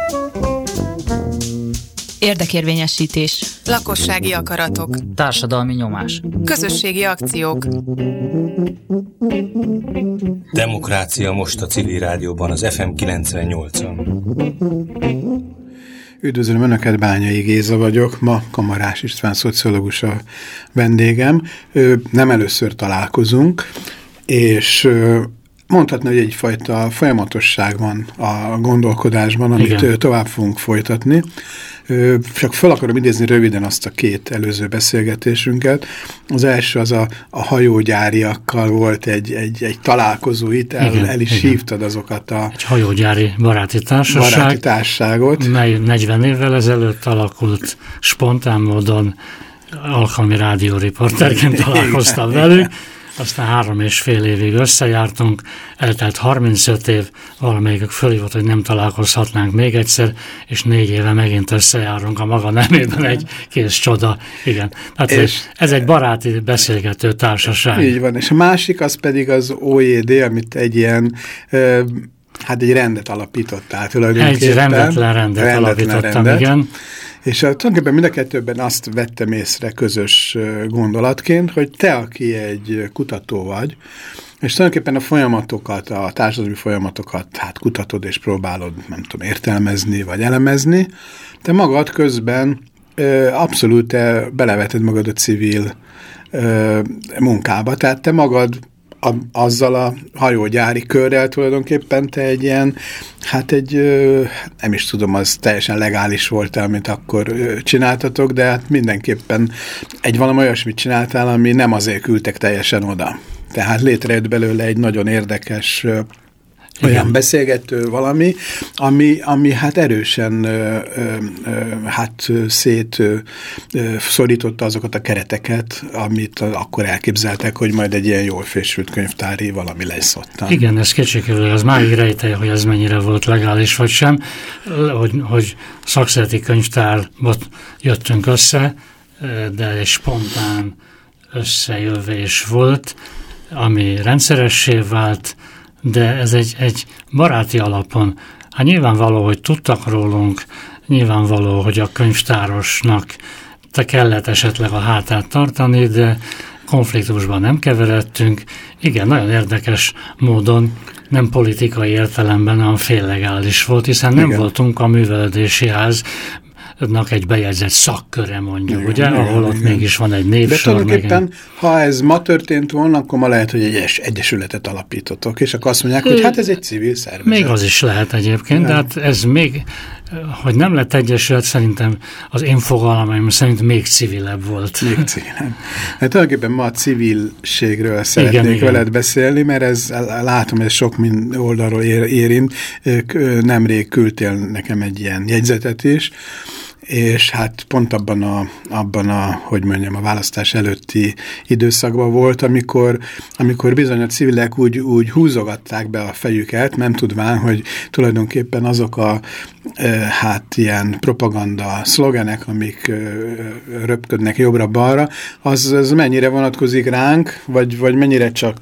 Érdekérvényesítés. Lakossági akaratok. Társadalmi nyomás. Közösségi akciók. Demokrácia most a Civil Rádióban, az FM 98-on. Üdvözlöm Önöket, Bányai Géza vagyok, ma Kamarás István szociológus a vendégem. Nem először találkozunk, és mondhatni, hogy egyfajta folyamatosság van a gondolkodásban, amit tovább fogunk folytatni. Csak fel akarom idézni röviden azt a két előző beszélgetésünket. Az első az a hajógyáriakkal volt egy találkozó itt, el is hívtad azokat egy hajógyári baráti társaságot, mely 40 évvel ezelőtt alakult, spontán módon alkalmi rádióriporterként találkoztam velük. Aztán 3,5 évig összejártunk, eltelt 35 év, valamelyikük fölhívott, hogy nem találkozhatnánk még egyszer, és 4 éve megint összejárunk a maga nemében, egy kész csoda. Igen. Tehát ez egy baráti beszélgető társaság. Így van, és a másik az pedig az OED, amit egy ilyen... egy rendet alapítottál tulajdonképpen. Egy rendetlen rendet alapítottam, igen. És tulajdonképpen mind a kettőben azt vettem észre közös gondolatként, hogy te, aki egy kutató vagy, és tulajdonképpen a folyamatokat, a társadalmi folyamatokat kutatod és próbálod, nem tudom, értelmezni vagy elemezni, te magad közben abszolút beleveted magad a civil munkába. Tehát te magad azzal a hajógyári körrel tulajdonképpen te egy ilyen, nem is tudom, az teljesen legális volt, amit akkor csináltatok, de mindenképpen valami olyasmit csináltál, ami nem azért küldtek teljesen oda. Tehát létrejött belőle egy nagyon érdekes olyan beszélgető valami, ami erősen szorította azokat a kereteket, amit akkor elképzeltek, hogy majd egy ilyen jól fésült könyvtári valami lesz ottan. Igen, ez kétségkívül, az máig rejtelje, hogy ez mennyire volt legális vagy sem, hogy szakszereti könyvtárba jöttünk össze, de egy spontán összejövés volt, ami rendszeressé vált, de ez egy baráti alapon. Nyilvánvaló, hogy tudtak rólunk, nyilvánvaló, hogy a könyvtárosnak te kellett esetleg a hátát tartani, de konfliktusban nem keveredtünk. Igen, nagyon érdekes módon, nem politikai értelemben, hanem féllegális volt, hiszen nem voltunk a művelődési háznak egy bejegyzett szakköre, mondjuk, ugye? Ahol ott mégis van egy névsor. De tulajdonképpen, ha ez ma történt volna, akkor ma lehet, hogy egy egyesületet alapítotok, és akkor azt mondják, hogy ez egy civil szervezet. Még az is lehet egyébként, de ez még, hogy nem lett egyesület, szerintem az én fogalmaim szerint még civilebb volt. Még civilebb. Hát tulajdonképpen ma a civilségről szeretnék veled beszélni, mert látom, ez sok oldalról érint. Nemrég küldtél nekem egy ilyen jegyzetet is, és pont abban a választás előtti időszakban volt, amikor bizony a civilek úgy húzogatták be a fejüket, nem tudván, hogy tulajdonképpen azok a ilyen propaganda szlogenek, amik röpködnek jobbra-balra, az mennyire vonatkozik ránk, vagy mennyire csak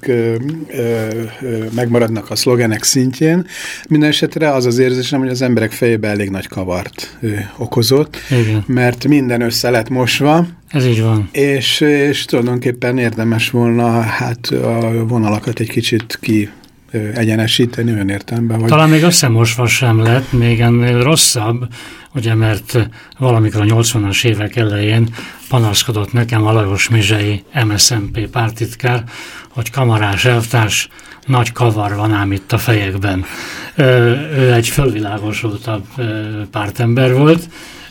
megmaradnak a szlogenek szintjén. Minden esetre az az érzésem, hogy az emberek fejében elég nagy kavart okozott, igen. Mert minden össze lett mosva. Ez így van. És tulajdonképpen érdemes volna a vonalakat egy kicsit egyenesíteni olyan értelemben. Vagy... Talán még összemosva sem lett, még ennél rosszabb, ugye, mert valamikor a 80-as évek elején panaszkodott nekem a Lajos Mizsei MSZNP pártitkár, hogy Kamarás elvtárs, nagy kavar van ám itt a fejekben. Ő egy fölvilágosultabb pártember volt,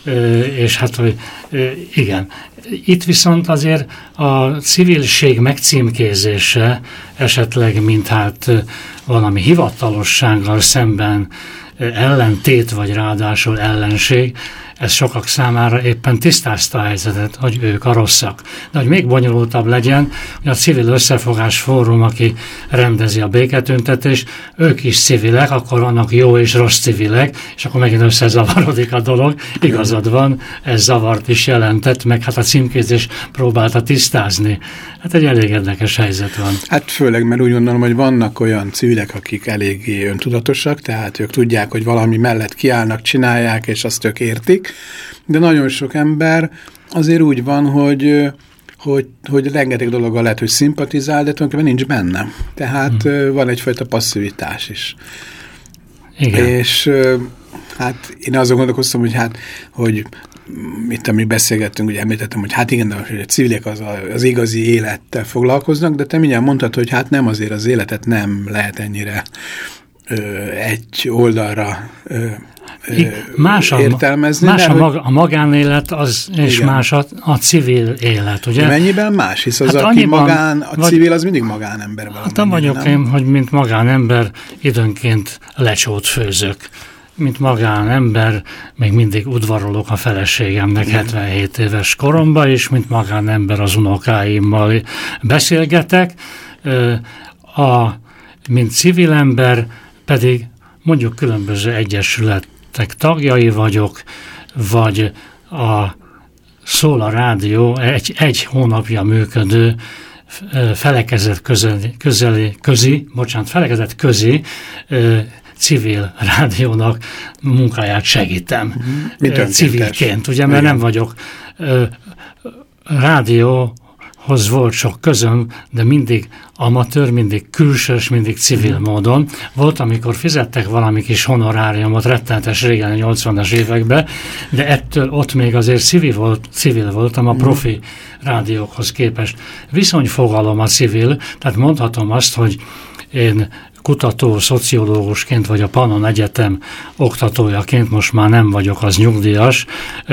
és hogy igen. Itt viszont azért a civilség megcímkézése esetleg, mint valami hivatalossággal szemben ellentét, vagy ráadásul ellenség, ez sokak számára éppen tisztázta a helyzetet, hogy ők a rosszak. De hogy még bonyolultabb legyen, hogy a Civil Összefogás Fórum, aki rendezi a béketüntetést, ők is civilek, akkor vannak jó és rossz civilek, és akkor megint összezavarodik a dolog. Igazad van, ez zavart is jelentett, meg hát a címkézés próbálta tisztázni. Hát egy elég érdekes helyzet van. Hát főleg, mert úgy gondolom, hogy vannak olyan civilek, akik eléggé öntudatosak, tehát ők tudják, hogy valami mellett kiállnak, csinálják, és azt ők értik, de nagyon sok ember azért úgy van, hogy rengeteg dologgal lehet, hogy szimpatizál, de tulajdonképpen nincs benne. Tehát van egyfajta passzivitás is. Igen. És hát én azon gondolkoztam, hogy itt, amíg beszélgettünk, ugye említettem, hogy hát igen, de a civilek az igazi élettel foglalkoznak, de te mindjárt mondtad, hogy hát nem, azért az életet nem lehet ennyire egy oldalra értelmezni. Más a magánélet, és igen. Más a civil élet, ugye? De mennyiben más? Hisz az, aki civil, az mindig magánember. Hát nem vagyok én, hogy mint magánember időnként lecsót főzök. Mint magánember még mindig udvarolok a feleségemnek 77 éves koromban, és mint magánember az unokáimmal beszélgetek. Mint civil ember pedig mondjuk különböző egyesületek tagjai vagyok, vagy a Szól Rádió egy hónapja működő felekezet közi civil rádiónak munkáját segítem. Civilként, ugye, mert nem vagyok rádióhoz volt sok közöm, de mindig amatőr, mindig külsős, mindig civil módon. Volt, amikor fizettek valami kis honoráriumot, rettenetes régen, a 80-as években, de ettől ott még azért civil voltam a profi rádiókhoz képest. Viszonyfogalom a civil, tehát mondhatom azt, hogy én kutató, szociológusként, vagy a Pannon Egyetem oktatójaként, most már nem vagyok, az nyugdíjas,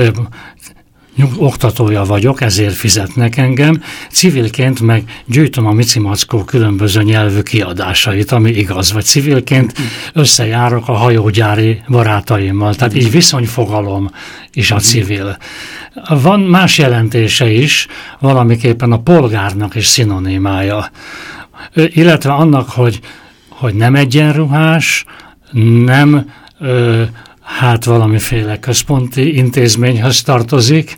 oktatója vagyok, ezért fizetnek engem. Civilként meg gyűjtöm a Mici Mackó különböző nyelvű kiadásait, ami igaz, vagy civilként összejárok a hajógyári barátaimmal. Tehát így viszonyfogalom is a civil. Van más jelentése is, valamiképpen a polgárnak is szinonimája. Illetve annak, hogy nem egyenruhás, nem hát valamiféle központi intézményhez tartozik,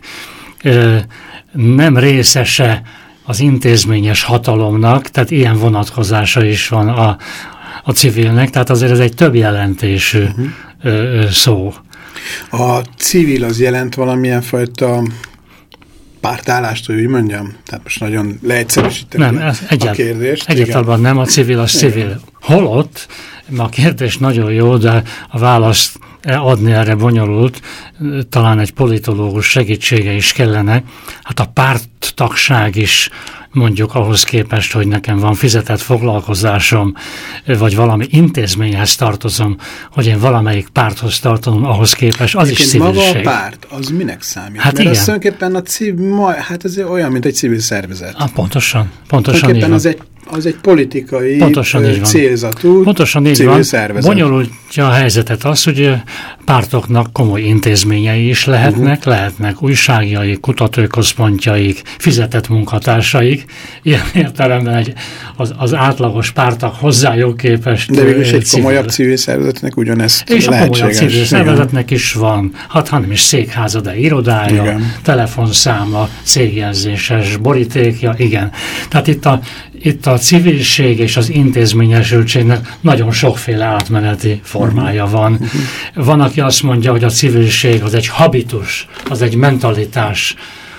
nem részese az intézményes hatalomnak, tehát ilyen vonatkozása is van a civilnek, tehát azért ez egy több jelentésű szó. A civil az jelent valamilyen fajta pártállást, hogy úgy mondjam? Tehát most nagyon leegyszerűsíteni a kérdést. Egyáltalán nem, a civil az civil. Holott, a kérdés nagyon jó, de a választ adni erre bonyolult, talán egy politológus segítsége is kellene. Hát a párttagság is mondjuk ahhoz képest, hogy nekem van fizetett foglalkozásom, vagy valami intézményhez tartozom, hogy én valamelyik párthoz tartozom, ahhoz képest, az is civilség. Maga a párt, az minek számít? Hát mert az tulajdonképpen hát ez olyan, mint egy civil szervezet. Pontosan így van. Az egy politikai célzatú civil szervezet. Bonyolultja a helyzetet az, hogy pártoknak komoly intézményei is lehetnek újságjaik, kutatóközpontjaik, fizetett munkatársaik. Ilyen értelemben az átlagos pártak hozzájuk képest. De végülis egy komolyabb civil szervezetnek ugyanezt és lehetséges. És a komolyabb civil szervezetnek is van, ha nem is székháza, de irodája, igen. Telefonszáma, cégjelzéses borítékja, igen. Tehát itt a civilség és az intézményesültségnek nagyon sokféle átmeneti formája van. Van, aki azt mondja, hogy a civilség az egy habitus, az egy mentalitás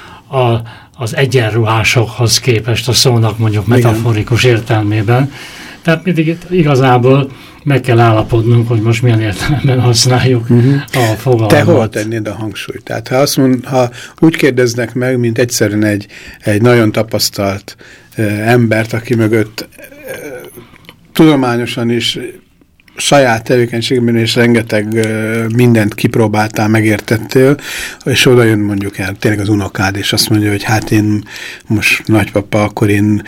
az egyenruhásokhoz képest a szónak mondjuk metaforikus értelmében. Tehát mindig igazából meg kell állapodnunk, hogy most milyen értelemben használjuk a fogalmat. Te hol tennéd a hangsúlyt? Tehát ha úgy kérdeznek meg, mint egyszerűen egy nagyon tapasztalt embert, aki mögött tudományosan is saját tevékenységben és rengeteg mindent kipróbáltál, megértettél, és oda jön mondjuk el tényleg az unokád, és azt mondja, hogy hát én most nagypapa, akkor én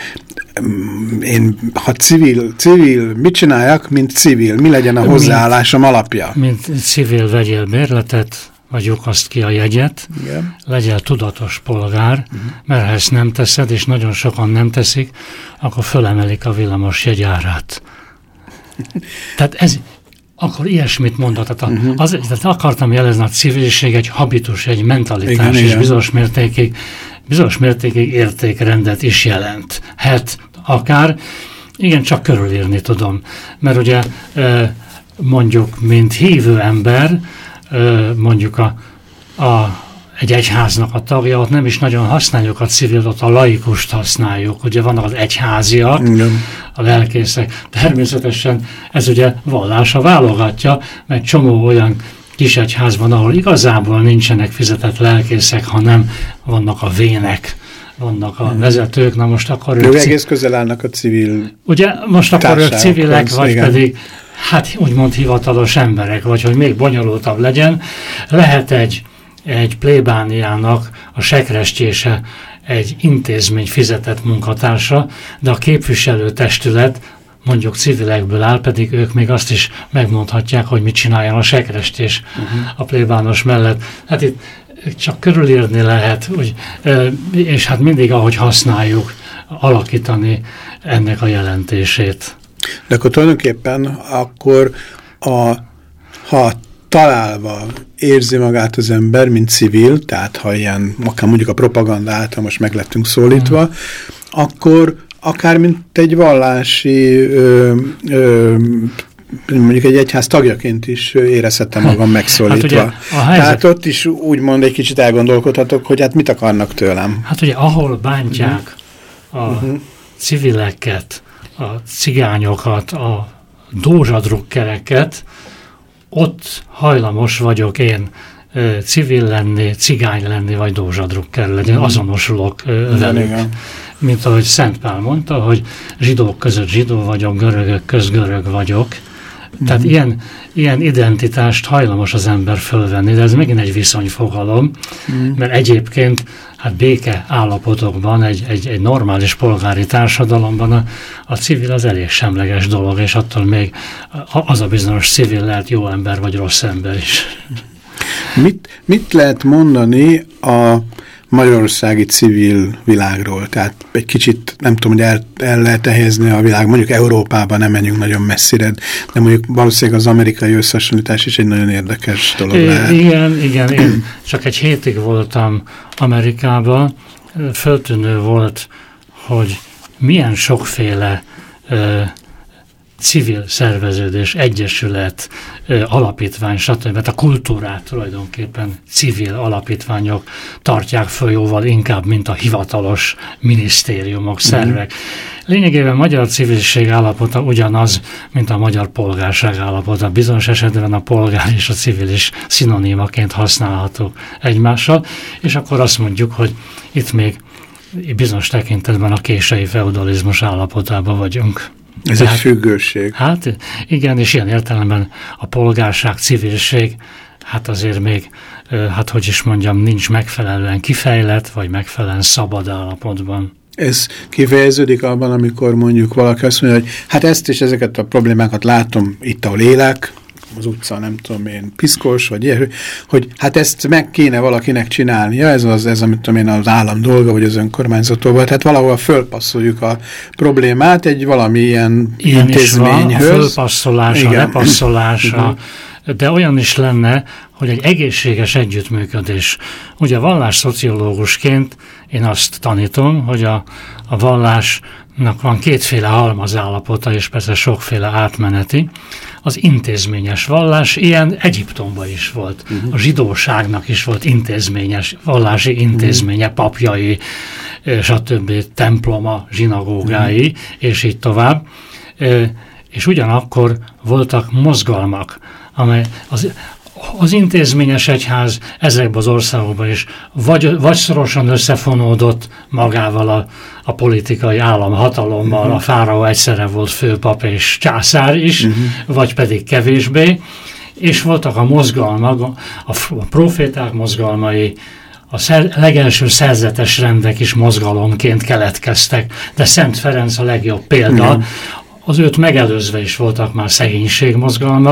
ha civil, mit csináljak, mint civil? Mi legyen a hozzáállásom alapja? Mint civil vegyél bérletet, vagy lyukaszd ki a jegyet, Igen. legyél tudatos polgár, mert ha ezt nem teszed, és nagyon sokan nem teszik, akkor fölemelik a villamos jegyárát. Tehát ez, akkor ilyesmit mondott. Tehát akartam jelezni, a civiliség egy habitus, egy mentalitás, és bizonyos mértékig értékrendet is jelenthet akár. Igen, csak körülírni tudom. Mert ugye mondjuk, mint hívő ember, mondjuk egy egyháznak a tagja, ott nem is nagyon használjuk a civilt, ott a laikust használjuk. Ugye vannak az egyháziak, a lelkészek. Természetesen ez ugye vallása válogatja, mert csomó olyan kis egyház van, ahol igazából nincsenek fizetett lelkészek, hanem vannak a vének, vannak a vezetők, na most akkor ők egész közel állnak a civil. Ugye most akkor ők civilek, vagy igen. pedig hát úgymond hivatalos emberek, vagy hogy még bonyolultabb legyen, lehet egy plébániának a sekrestjése egy intézmény fizetett munkatársa, de a képviselőtestület mondjuk civilekből áll, pedig ők még azt is megmondhatják, hogy mit csináljon a sekrestés a plébános mellett. Hát itt csak körülírni lehet, és hát mindig ahogy használjuk, alakítani ennek a jelentését. De akkor tulajdonképpen ha találva érzi magát az ember, mint civil, tehát ha ilyen, akár mondjuk a propaganda által most meg lettünk szólítva, akkor akár mint egy vallási mondjuk egy egyház tagjaként is érezhetem magam megszólítva. Hát tehát ott is úgymond egy kicsit elgondolkodhatok, hogy hát mit akarnak tőlem. Hát ugye ahol bántják a civileket, a cigányokat, a dózsadrukkereket, ott hajlamos vagyok én civil lenni, cigány lenni, vagy dózsadrukker legyen, azonosulok velük. Mint ahogy Szent Pál mondta, hogy zsidók között zsidó vagyok, görögök közt görög vagyok. Tehát ilyen identitást hajlamos az ember fölvenni, de ez megint egy viszonyfogalom, mert egyébként hát béke állapotokban, egy normális polgári társadalomban a civil az elég semleges dolog, és attól még az a bizonyos civil lehet jó ember vagy rossz ember is. Mit lehet mondani a magyarországi civil világról? Tehát egy kicsit, nem tudom, hogy el lehet helyezni a világ, mondjuk Európában nem menjünk nagyon messzire, de mondjuk valószínűleg az amerikai összehasonlítás is egy nagyon érdekes dolog lehet. Igen, én csak egy hétig voltam Amerikában, föltűnő volt, hogy milyen sokféle civil szerveződés, egyesület, alapítvány, stb. A kultúrát tulajdonképpen civil alapítványok tartják föl jóval inkább, mint a hivatalos minisztériumok, szervek. Lényegében a magyar civilség állapota ugyanaz, mint a magyar polgárság állapota. Bizonyos esetben a polgár és a civil is szinonimaként használható egymással, és akkor azt mondjuk, hogy itt még bizonyos tekintetben a késői feudalizmus állapotában vagyunk. Ez egy függőség. Hát igen, és ilyen értelemben a polgárság, civilség, hát azért még, hát hogy is mondjam, nincs megfelelően kifejlett, vagy megfelelően szabad állapotban. Ez kifejeződik abban, amikor mondjuk valaki azt mondja, hogy hát ezt és ezeket a problémákat látom itt, ahol élek, az utca, nem tudom én, piszkos, vagy ilyesmi, hogy hát ezt meg kéne valakinek csinálnia, ez amit tudom én, az állam dolga, vagy az önkormányzatól, tehát valahol fölpasszoljuk a problémát egy valami ilyen intézményhöz. Van, a fölpasszolás, a lepasszolás, de olyan is lenne, hogy egy egészséges együttműködés. Ugye vallásszociológusként én azt tanítom, hogy a vallásnak van kétféle halmazállapota, és persze sokféle átmeneti. Az intézményes vallás ilyen Egyiptomban is volt. A zsidóságnak is volt intézményes, vallási intézménye, papjai, stb. Temploma, zsinagógái, és így tovább. És ugyanakkor voltak mozgalmak, amely az intézményes egyház ezekben az országokban is vagy szorosan összefonódott magával a politikai államhatalommal, a fáraó egyszerre volt főpap és császár is, vagy pedig kevésbé, és voltak a mozgalmak, a proféták mozgalmai, a legelső szerzetes rendek is mozgalomként keletkeztek, de Szent Ferenc a legjobb példa, az őt megelőzve is voltak már szegénységmozgalmak,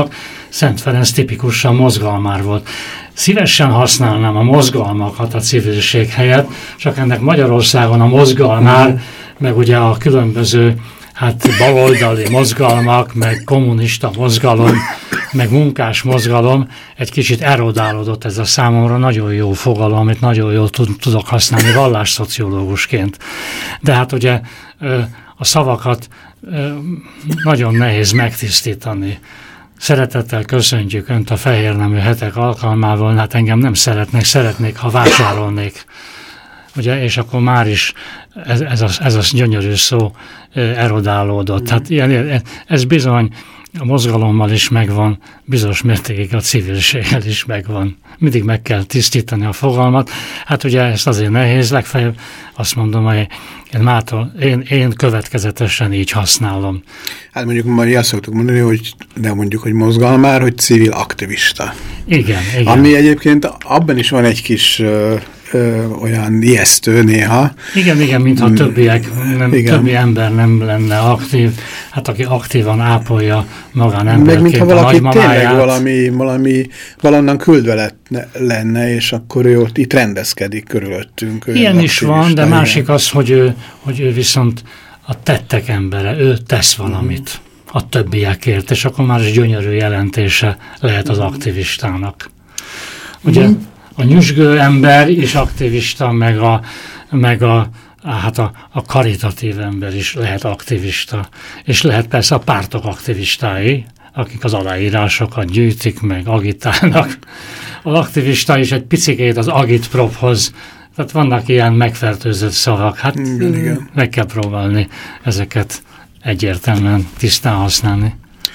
Szent Ferenc tipikusan mozgalmár volt. Szívesen használnám a mozgalmakat a civilség helyett, csak ennek Magyarországon a mozgalmár, meg ugye a különböző baloldali mozgalmak, meg kommunista mozgalom, meg munkás mozgalom, egy kicsit erodálódott ez a számomra, nagyon jó fogalom, amit nagyon jól tudok használni vallásszociológusként. De hát ugye a szavakat nagyon nehéz megtisztítani. Szeretettel köszöntjük Önt a Fehérnemű hetek alkalmával, hát engem nem szeretnék, ha vásárolnék. Ugye, és akkor már is ez a gyönyörű szó erodálódott. Hát ez bizony a mozgalommal is megvan, bizonyos mértékig a civilséggel is megvan. Mindig meg kell tisztítani a fogalmat. Hát ugye ezt azért nehéz, legfeljebb azt mondom, hogy én következetesen így használom. Hát mondjuk már azt szoktuk mondani, hogy mozgalmár, hogy civil aktivista. Igen. Ami egyébként abban is van egy kis olyan ijesztő néha. Igen, mintha többi ember nem lenne aktív, hát aki aktívan ápolja magánemberként meg mintha a valaki nagymamáját. tényleg valonnan küldve lenne, és akkor ő ott itt rendezkedik körülöttünk. Ilyen is van, de másik az, hogy ő viszont a tettek embere, ő tesz valamit a többiekért, és akkor már is gyönyörű jelentése lehet az aktivistának. Ugye a nyüzsgő ember is aktivista, meg a karitatív ember is lehet aktivista. És lehet persze a pártok aktivistái, akik az aláírásokat gyűjtik, meg agitálnak. Az aktivista is egy picikét az agitprophoz, tehát vannak ilyen megfertőzött szavak. Hát igen. Meg kell próbálni ezeket egyértelműen tisztán használni.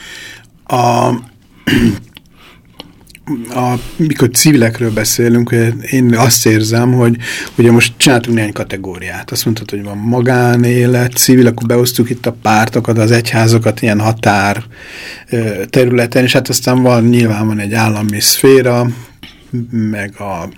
Mikor civilekről beszélünk, én azt érzem, hogy ugye most csináltunk néhány kategóriát. Azt mondtad, hogy van magánélet, civil, akkor beosztjuk itt a pártokat, az egyházokat ilyen határ területen, és hát aztán nyilván van egy állami szféra, meg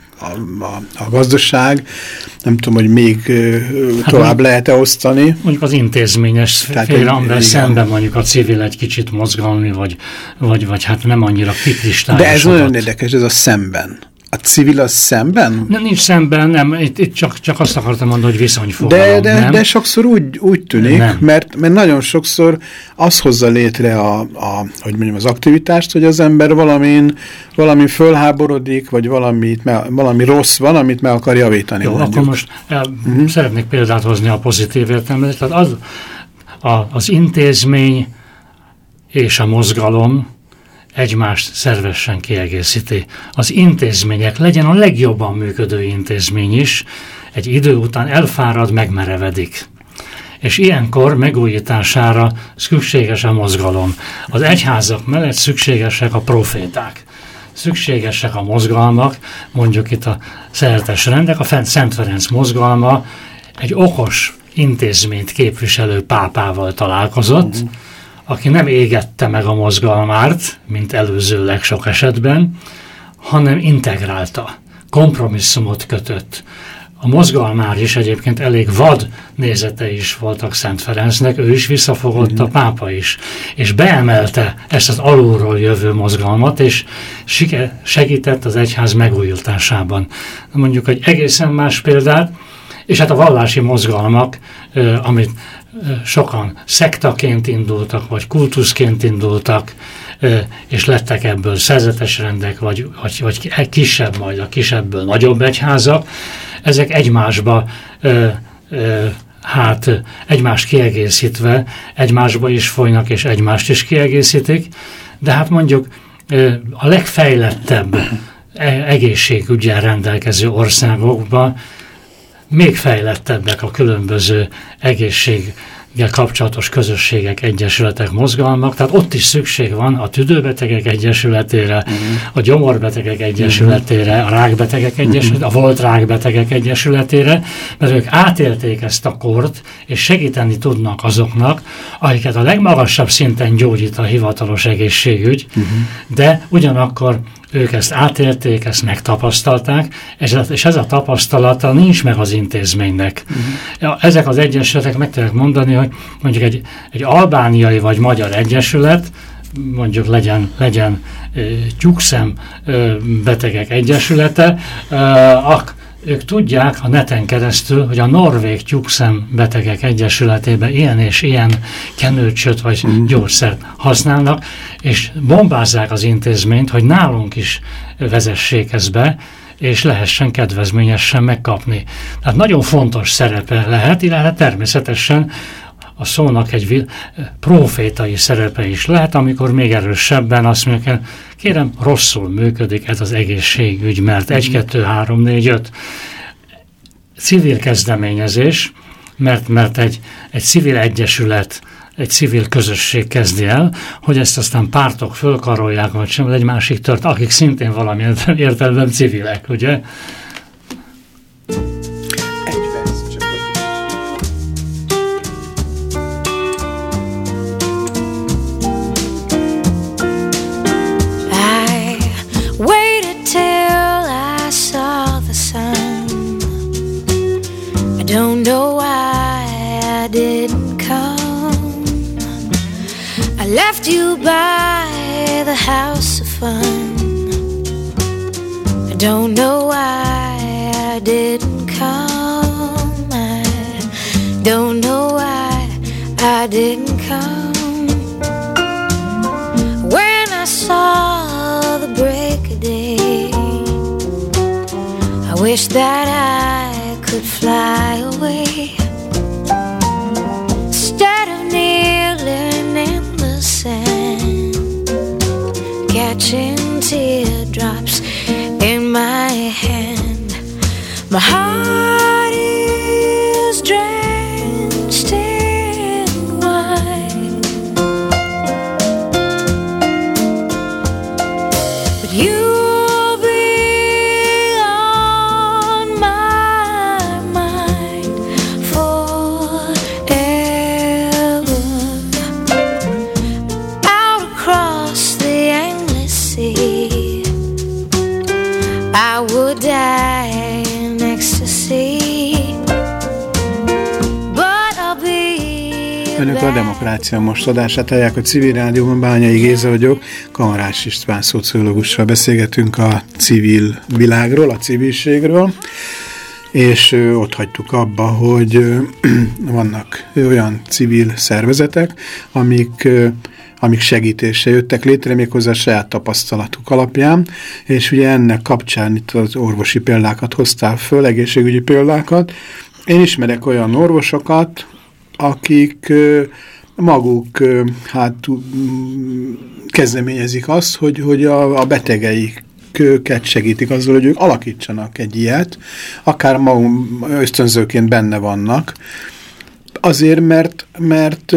a gazdaság. Nem tudom, hogy még tovább lehet-e osztani. Mondjuk az intézményes szféra, amivel szemben mondjuk a civil egy kicsit mozgalmi, vagy hát nem annyira kikristályos. De ez nagyon érdekes, ez a szemben. A civil az szemben? Nincs szemben, nem. Itt csak azt akartam mondani, hogy viszonyfogalom. De sokszor úgy tűnik, mert nagyon sokszor az hozza létre az aktivitást, hogy az ember valami fölháborodik, vagy valami rossz van, amit meg akar javítani. Jó, mondjuk. Akkor most szeretnék példát hozni a pozitív értelemben. Tehát az intézmény és a mozgalom egymást szervesen kiegészíti. Az intézmények, legyen a legjobban működő intézmény is, egy idő után elfárad, megmerevedik. És ilyenkor megújítására szükséges a mozgalom. Az egyházak mellett szükségesek a proféták. Szükségesek a mozgalmak, mondjuk itt a szereltes rendek, a Szent Ferenc mozgalma egy okos intézményt képviselő pápával találkozott, aki nem égette meg a mozgalmárt, mint előzőleg sok esetben, hanem integrálta, kompromisszumot kötött. A mozgalmár is egyébként elég vad nézetei is voltak Szent Ferencnek, ő is visszafogott, a pápa is, és beemelte ezt az alulról jövő mozgalmat, és segített az egyház megújításában. Mondjuk egy egészen más példát, és hát a vallási mozgalmak, amit sokan szektaként indultak, vagy kultuszként indultak, és lettek ebből szerzetes rendek, vagy kisebb, majd a kisebbből nagyobb egyházak, ezek egymásba, egymást kiegészítve, egymásba is folynak, és egymást is kiegészítik, de hát mondjuk a legfejlettebb egészségügyen rendelkező országokban még fejlettebbek a különböző egészséggel kapcsolatos közösségek, egyesületek, mozgalmak, tehát ott is szükség van a tüdőbetegek egyesületére, a gyomorbetegek egyesületére, a rákbetegek egyesületére, a volt rákbetegek egyesületére, mert ők átélték ezt a kort, és segíteni tudnak azoknak, akiket a legmagasabb szinten gyógyít a hivatalos egészségügy, de ugyanakkor ők ezt átélték, ezt megtapasztalták, és ez a tapasztalata nincs meg az intézménynek. Ezek az egyesületek, meg tudják mondani, hogy mondjuk egy albániai vagy magyar egyesület mondjuk legyen tyúkszem betegek egyesülete, ők tudják a neten keresztül, hogy a Norvég Tyúkszem Betegek Egyesületében ilyen és ilyen kenőcsöt vagy gyógyszert használnak, és bombázzák az intézményt, hogy nálunk is vezessék ezt be, és lehessen kedvezményesen megkapni. Tehát nagyon fontos szerepe lehet, illetve természetesen a szónak egy profétai szerepe is lehet, amikor még erősebben azt mondjuk, kérem, rosszul működik ez az egészségügy, mert 1, 2, 3, 4, 5 civil kezdeményezés, mert egy civil egyesület, egy civil közösség kezdi el, hogy ezt aztán pártok fölkarolják, vagy sem, egy másik tört, akik szintén valamilyen értelemben civilek, ugye? Don't know why I didn't come. I left you by the house of fun. I don't know why I didn't come. I don't know why I didn't come. When I saw the break of day, I wish that I could fly away instead of kneeling in the sand, catching teardrops in my hand. My heart is drenched in wine, but you'll be on my mind forever. Out across the endless sea, I would die in ecstasy, but I'll be Önök a Demokrácia Most adását hallják a Civil Rádióban, Bányai Géza vagyok, Kamarás István szociológussal beszélgetünk a civil világról, a civilségről, és ott hagytuk abba, hogy vannak olyan civil szervezetek, amik segítésre jöttek létre, méghozzá a saját tapasztalatuk alapján, és ugye ennek kapcsán itt az orvosi példákat hoztál föl, egészségügyi példákat. Én ismerek olyan orvosokat, akik maguk kezdeményezik azt, hogy a betegeiket segítik azzal, hogy ők alakítsanak egy ilyet, akár maguk ösztönzőként benne vannak, azért, mert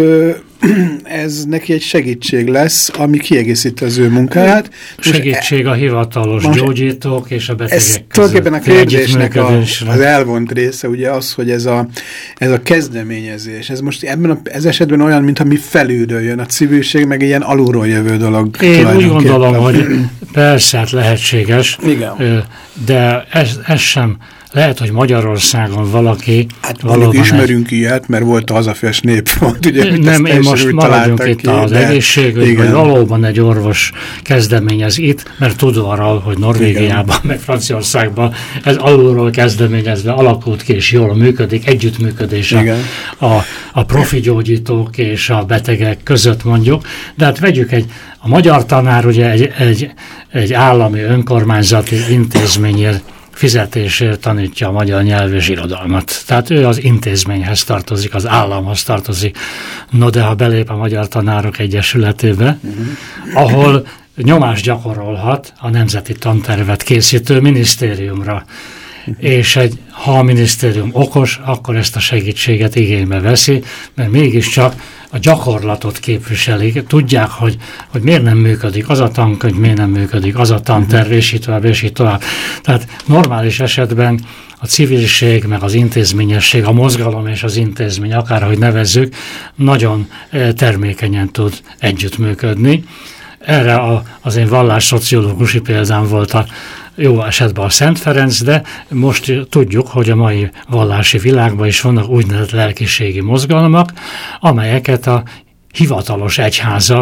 ez neki egy segítség lesz, ami kiegészíti az ő munkáját. Segítség a hivatalos gyógyítók és a betegek között. Tulajdonképpen a kérdésnek az elvont része ugye az, hogy ez a kezdeményezés, ez most ebben az esetben olyan, mintha mi felülről jön a civilség, meg ilyen alulról jövő dolog. Én úgy gondolom, hogy persze hát lehetséges, igen. De ez sem lehet, hogy Magyarországon valaki... Hát valóban ismerünk ilyet, mert volt a Hazafest Népfront, ugye? Nem, én most maradjunk itt az egészségügy, hogy valóban egy orvos kezdeményez itt, mert tudom arról, hogy Norvégiában, meg Franciaországban ez alulról kezdeményezve alakult ki, és jól működik, együttműködés a profi gyógyítók és a betegek között mondjuk. De hát vegyük a magyar tanár ugye egy állami önkormányzati intézményért fizetésért tanítja a magyar nyelv és irodalmat. Tehát ő az intézményhez tartozik, az államhoz tartozik. No, de ha belép a Magyar Tanárok Egyesületébe, ahol nyomást gyakorolhat a nemzeti tantervet készítő minisztériumra. És ha a minisztérium okos, akkor ezt a segítséget igénybe veszi, mert mégiscsak a gyakorlatot képviselik, tudják, hogy miért nem működik az a tankönyv, miért nem működik az a tanterv, és így tovább, és így tovább. Tehát normális esetben a civilség, meg az intézményesség, a mozgalom és az intézmény, akárhogy nevezzük, nagyon termékenyen tud együttműködni. Erre az én vallásszociológusi példám volt jó esetben a Szent Ferenc, de most tudjuk, hogy a mai vallási világban is vannak úgynevezett lelkiségi mozgalmak, amelyeket a hivatalos egyházak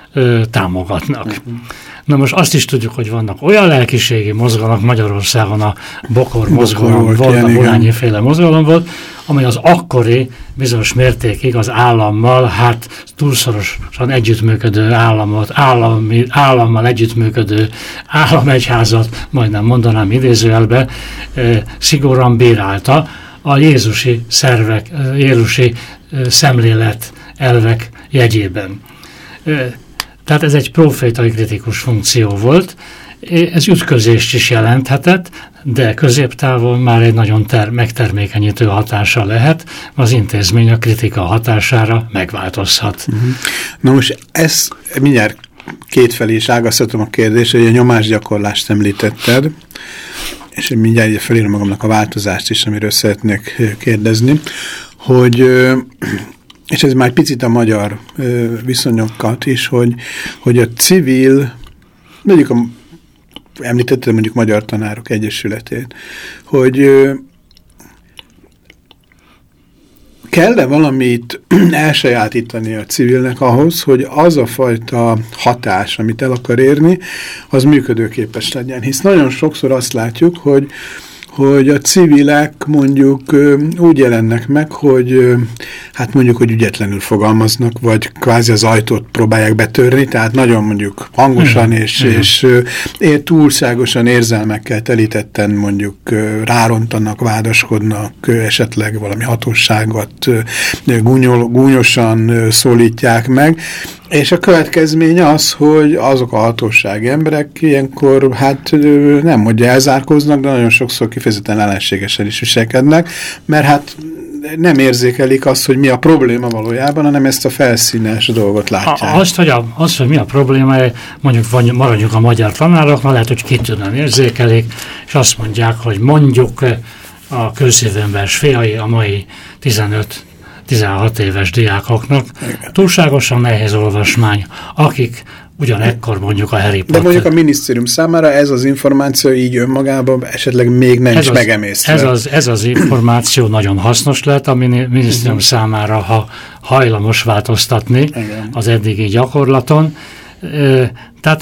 támogatnak. Na most azt is tudjuk, hogy vannak olyan lelkiségi mozgalmak Magyarországon, a Bokor mozgalom volt, a Bulányi féle mozgalom volt, amely az akkori bizonyos mértékig az állammal, hát túlszorosan együttműködő állammal együttműködő államegyházat, majdnem mondanám idézőjelbe, szigorúan bírálta a jézusi szervek, jézusi szemlélet elvek jegyében. Tehát ez egy profétai kritikus funkció volt, ez ütközést is jelenthetett, de középtávon már egy nagyon megtermékenyítő hatása lehet, az intézmény a kritika hatására megváltozhat. Na most ezt mindjárt kétfelé is ágasztatom a kérdést, hogy a nyomásgyakorlást említetted, és én mindjárt felírom magamnak a változást is, amiről szeretnék kérdezni, hogy és ez már picit a magyar viszonyokat is, hogy a civil, mondjuk említettem mondjuk Magyar Tanárok Egyesületét, hogy kell-e valamit elsajátítani a civilnek ahhoz, hogy az a fajta hatás, amit el akar érni, az működőképes legyen. Hisz nagyon sokszor azt látjuk, hogy a civilek mondjuk úgy jelennek meg, hogy hát mondjuk, hogy ügyetlenül fogalmaznak, vagy kvázi az ajtót próbálják betörni, tehát nagyon mondjuk hangosan és túlságosan érzelmekkel telítetten mondjuk rárontanak, vádaskodnak, esetleg valami hatóságot gúnyosan szólítják meg, és a következmény az, hogy azok a hatósági emberek ilyenkor hát nem hogy elzárkóznak, de nagyon sokszor kifejezetten ellenségesen is viselkednek, mert hát nem érzékelik azt, hogy mi a probléma valójában, hanem ezt a felszínes dolgot látják. Azt, hogy mi a probléma, mondjuk maradjuk a magyar tanároknál, lehet, hogy kitűnően érzékelik, és azt mondják, hogy mondjuk a közszívembers fiai a mai 15-16 éves diákoknak túlságosan nehéz olvasmány, akik ugyanekkor mondjuk a Harry Potter. De mondjuk a minisztérium számára ez az információ így önmagában esetleg még nem is megemésztve. Ez az információ nagyon hasznos lehet a minisztérium számára, ha hajlamos változtatni az eddigi gyakorlaton. Tehát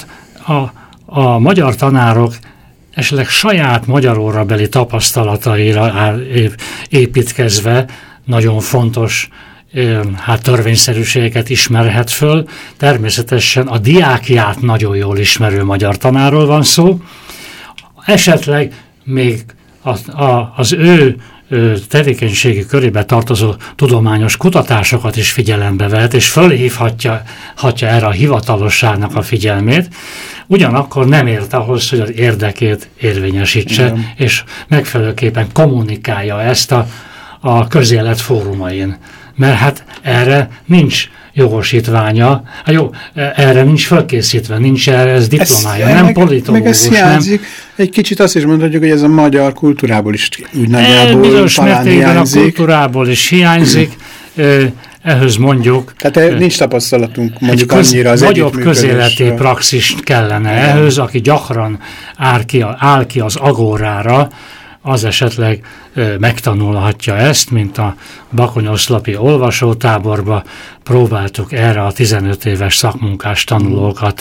a magyar tanárok esetleg saját magyar órabeli tapasztalataira építkezve nagyon fontos törvényszerűségeket ismerhet föl. Természetesen a diákját nagyon jól ismerő magyar tanárról van szó. Esetleg még az ő tevékenységi körébe tartozó tudományos kutatásokat is figyelembe vehet, és fölhívhatja erre a hivatalosságnak a figyelmét, ugyanakkor nem ért ahhoz, hogy az érdekét érvényesítse, és megfelelőképpen kommunikálja ezt a közélet fórumain. Mert hát erre nincs jogosítványa, erre nincs felkészítve, nincs erre ez diplomája, nem politológus. Meg ez hiányzik. Egy kicsit azt is mondhatjuk, hogy ez a magyar kultúrából is úgy nagyjából bizonyos mértékben a kultúrából is hiányzik, ehhez mondjuk... Tehát nincs tapasztalatunk mondjuk annyira az nagyobb közéleti praxist kellene ehhez, aki gyakran áll ki az agórára, az esetleg megtanulhatja ezt, mint a bakonyoszlapi olvasótáborba próbáltuk erre a 15 éves szakmunkás tanulókat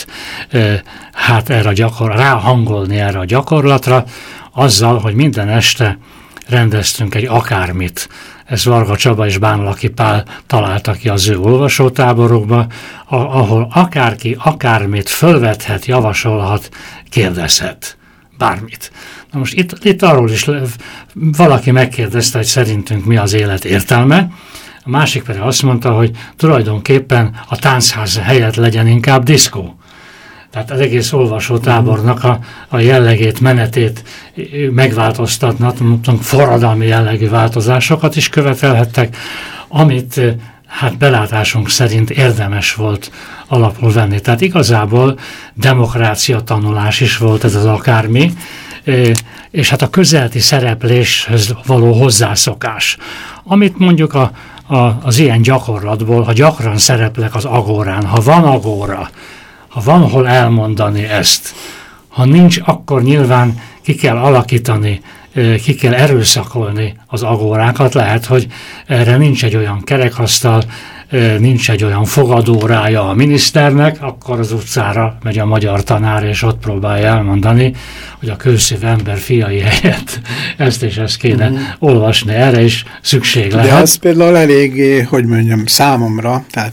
ráhangolni erre a gyakorlatra, azzal, hogy minden este rendeztünk egy akármit. Ezt Varga Csaba és Bánlaki Pál találta ki az ő olvasótáborokba, ahol akárki akármit fölvethet, javasolhat, kérdezhet. Bármit. Na most itt arról is valaki megkérdezte, hogy szerintünk mi az élet értelme, a másik pedig azt mondta, hogy tulajdonképpen a táncház helyett legyen inkább diszkó. Tehát az egész olvasótábornak a jellegét, menetét megváltoztatnak, forradalmi jellegű változásokat is követelhettek, amit hát belátásunk szerint érdemes volt alapul venni. Tehát igazából demokrácia tanulás is volt ez az akármi, és hát a közeleti szerepléshez való hozzászokás. Amit mondjuk az ilyen gyakorlatból, ha gyakran szereplek az agórán, ha van agóra, ha van hol elmondani ezt, ha nincs, akkor nyilván ki kell alakítani, ki kell erőszakolni az agórákat, lehet, hogy erre nincs egy olyan kerekasztal, nincs egy olyan fogadórája a miniszternek, akkor az utcára megy a magyar tanár, és ott próbálja elmondani, hogy a kőszív ember fiai helyett ezt és ezt kéne olvasni, erre is szükség lehet. De az például eléggé, hogy mondjam, számomra, tehát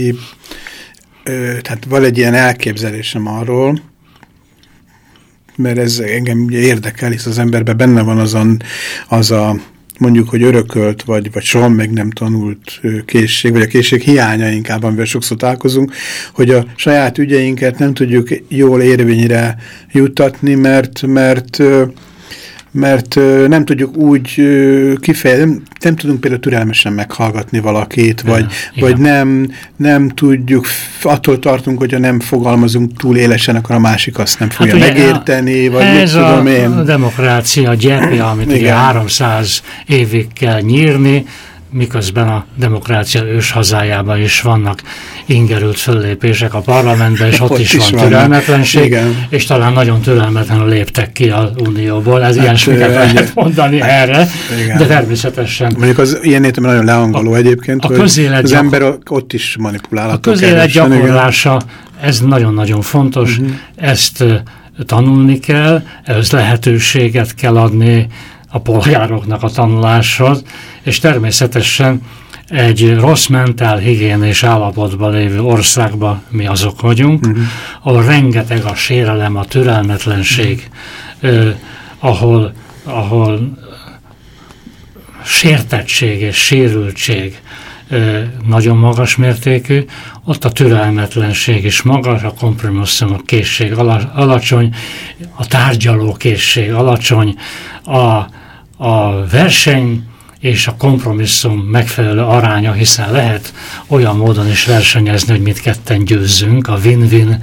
tehát van egy ilyen elképzelésem arról, mert ez engem érdekel, hisz az emberben benne van az a mondjuk, hogy örökölt, vagy soha meg nem tanult készség, vagy a készség hiánya inkább, amivel sokszor találkozunk, hogy a saját ügyeinket nem tudjuk jól érvényre juttatni, mert nem tudjuk úgy kifejezni, nem tudunk például türelmesen meghallgatni valakit, vagy nem tudjuk, attól tartunk, hogyha nem fogalmazunk túl élesen, akkor a másik azt nem fogja megérteni, vagy ez mit tudom én. A demokrácia gyepje, amit ugye 300 évig kell nyírni, miközben a demokrácia őshazájában is vannak ingerült föllépések a parlamentben, és ott is van türelmetlenség, és talán nagyon türelmetlenül léptek ki az Unióból. Ez ilyesmiket lehet mondani erre, de természetesen. Mondjuk az ilyen értelemben nagyon leangoló egyébként, hogy az ember ott is manipulálható. A közélet gyakorlása, ez nagyon-nagyon fontos, ezt tanulni kell, ehhez lehetőséget kell adni a polgároknak a tanuláshoz, és természetesen egy rossz mentálhigiénés állapotban lévő országban mi azok vagyunk, ahol rengeteg a sérelem, a türelmetlenség, ahol sértettség és sérültség nagyon magas mértékű, ott a türelmetlenség is magas, a kompromisszumok készség alacsony, a tárgyaló készség alacsony, a verseny és a kompromisszum megfelelő aránya, hiszen lehet olyan módon is versenyezni, hogy mindketten győzzünk, a win-win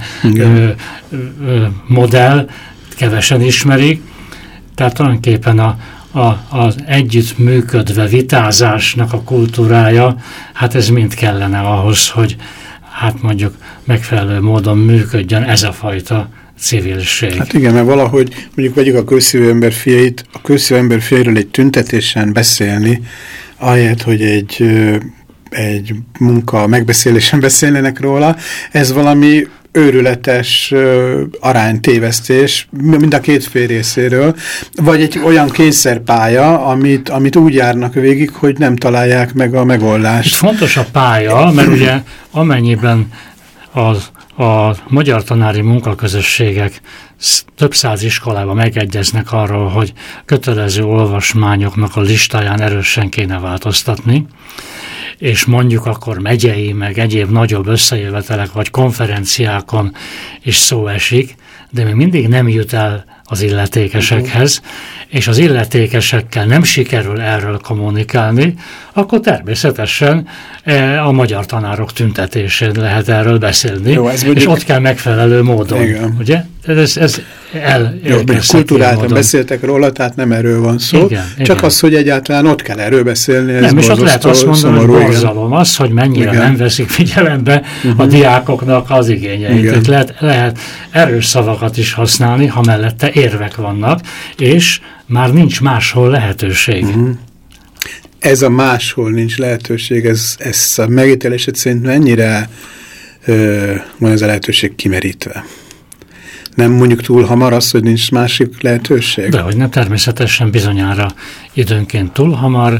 modell, kevesen ismerik, tehát tulajdonképpen az együttműködve vitázásnak a kultúrája, hát ez mind kellene ahhoz, hogy hát mondjuk megfelelő módon működjön ez a fajta civilség. Hát igen, mert valahogy mondjuk vegyük a kőszívű ember fiait, a kőszívű ember fiairól egy tüntetésen beszélni, ahelyett, hogy egy munka megbeszélésen beszélnének róla, ez valami őrületes aránytévesztés mind a két fél részéről, vagy egy olyan kényszerpálya, amit úgy járnak végig, hogy nem találják meg a megoldást. Itt fontos a pálya, mert ugye amennyiben a magyar tanári munkaközösségek több száz iskolában megegyeznek arról, hogy kötelező olvasmányoknak a listáján erősen kéne változtatni, és mondjuk akkor megyei, meg egyéb nagyobb összejövetelek vagy konferenciákon is szó esik, de még mindig nem jut el az illetékesekhez, és az illetékesekkel nem sikerül erről kommunikálni, akkor természetesen a magyar tanárok tüntetésén lehet erről beszélni, jó, és ott kell megfelelő módon. Igen. Ugye? Ez kultúráltan beszéltek róla, tehát nem erről van szó, igen, csak igen. Az, hogy egyáltalán ott kell erről beszélni. Ez nem, és ott lehet azt mondani, hogy borzalom az, hogy mennyire igen. nem veszik figyelembe a diákoknak az igényeit. Lehet erős szavakat is használni, ha mellette érvek vannak, és már nincs máshol lehetőség. Ez a máshol nincs lehetőség, ez a megítélésed szerint mennyire van ez a lehetőség kimerítve? Nem mondjuk túl hamar az, hogy nincs másik lehetőség? Dehogy nem, természetesen bizonyára időnként túl hamar.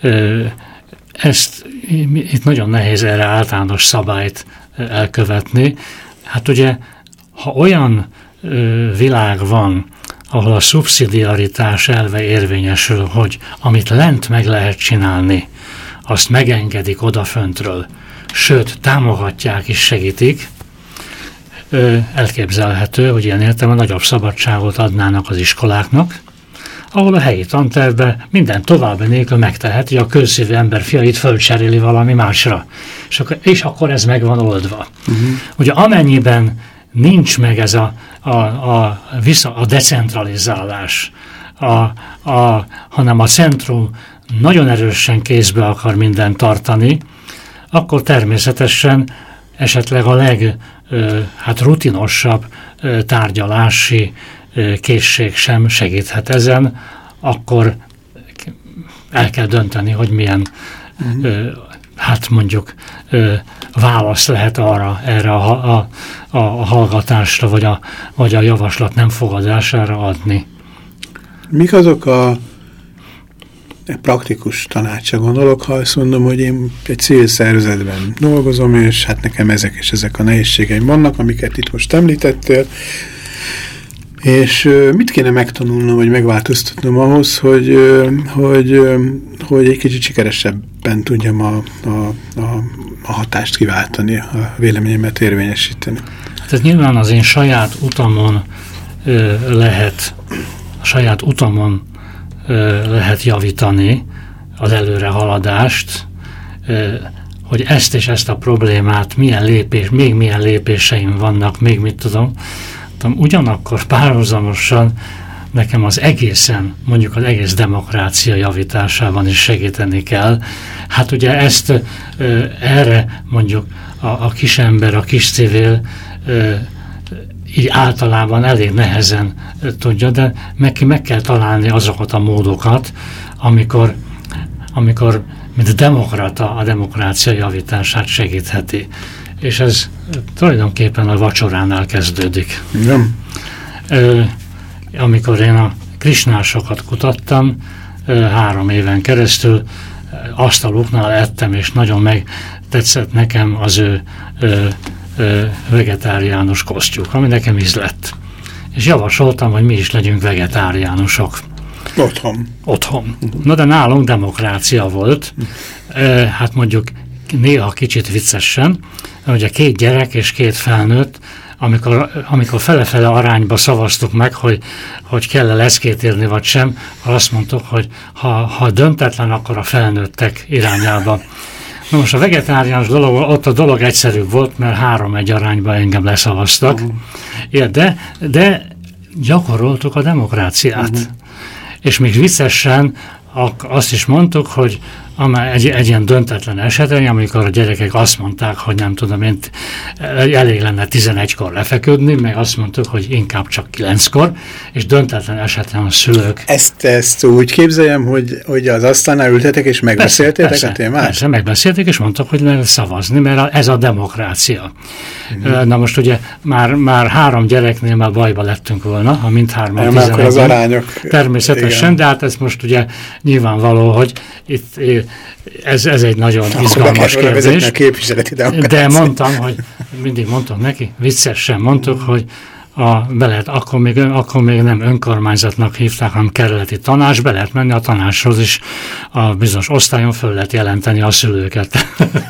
Itt nagyon nehéz erre általános szabályt elkövetni. Hát ugye, ha olyan világ van, ahol a szubszidiaritás elve érvényesül, hogy amit lent meg lehet csinálni, azt megengedik odaföntről, sőt, támogatják és segítik, elképzelhető, hogy ilyen értelemben nagyobb szabadságot adnának az iskoláknak, ahol a helyi tantervben minden további nélkül megteheti, hogy a kőszívű ember fiait fölcseréli valami másra. És akkor ez meg van oldva. Ugye amennyiben nincs meg ez a decentralizálás, hanem a centrum nagyon erősen kézbe akar mindent tartani, akkor természetesen esetleg a rutinosabb tárgyalási készség sem segíthet ezen, akkor el kell dönteni, hogy milyen hát mondjuk válasz lehet erre a hallgatásra, vagy a javaslat nem fogadására adni. Mik azok a praktikus tanácsa gondolok, ha azt mondom, hogy én egy civil szervezetben dolgozom, és hát nekem ezek és ezek a nehézségeim vannak, amiket itt most említettél, és mit kéne megtanulnom, vagy megváltoztatnom ahhoz, hogy egy kicsit sikeresebben tudjam a hatást kiváltani, a véleményemet érvényesíteni? Tehát nyilván az én saját utamon lehet javítani az előrehaladást, hogy ezt és ezt a problémát, még milyen lépéseim vannak, még mit tudom, ugyanakkor párhuzamosan nekem az egészen, mondjuk az egész demokrácia javításában is segíteni kell. Hát ugye erre mondjuk a kisember, a kis civil így általában elég nehezen tudja, de meg kell találni azokat a módokat, amikor mint demokrata a demokrácia javítását segítheti. És ez tulajdonképpen a vacsoránál kezdődik. Igen. Amikor én a krisnásokat kutattam, 3 éven keresztül asztaluknál ettem, és nagyon megtetszett nekem az ő vegetáriánus kosztjuk, ami nekem ízlett. És javasoltam, hogy mi is legyünk vegetáriánusok. Otthon. Na de nálunk demokrácia volt. Hát mondjuk néha kicsit viccesen, ugye 2 gyerek és 2 felnőtt, amikor fele-fele arányba szavaztuk meg, hogy kell-e leszkét írni, vagy sem, azt mondtuk, hogy ha döntetlen, akkor a felnőttek irányába. Na most a vegetáriánus dolog, ott a dolog egyszerűbb volt, mert 3-1 arányban engem leszavaztak. De gyakoroltuk a demokráciát. És még viccesen azt is mondtuk, hogy egy ilyen döntetlen esetben, amikor a gyerekek azt mondták, hogy nem tudom én, elég lenne 11-kor lefeküdni, meg azt mondtuk, hogy inkább csak 9-kor, és döntetlen esetben a szülők... Ezt úgy képzeljem, hogy az asztalnál ültetek, és megbeszéltétek a témát? Persze, megbeszélték, és mondtak, hogy lehet szavazni, mert ez a demokrácia. Na most ugye már 3 gyereknél már bajba lettünk volna, ha mindhárman 11. Az arányok. Természetesen, igen. De hát ez most ugye nyilvánvaló, hogy itt ez egy nagyon izgalmas kérdés. De mondtam, hogy mindig mondtam neki, viccesen mondtuk, hogy akkor még nem önkormányzatnak hívták, hanem kerületi tanács, be lehet menni a tanácshoz is, a bizonyos osztályon föl lehet jelenteni a szülőket.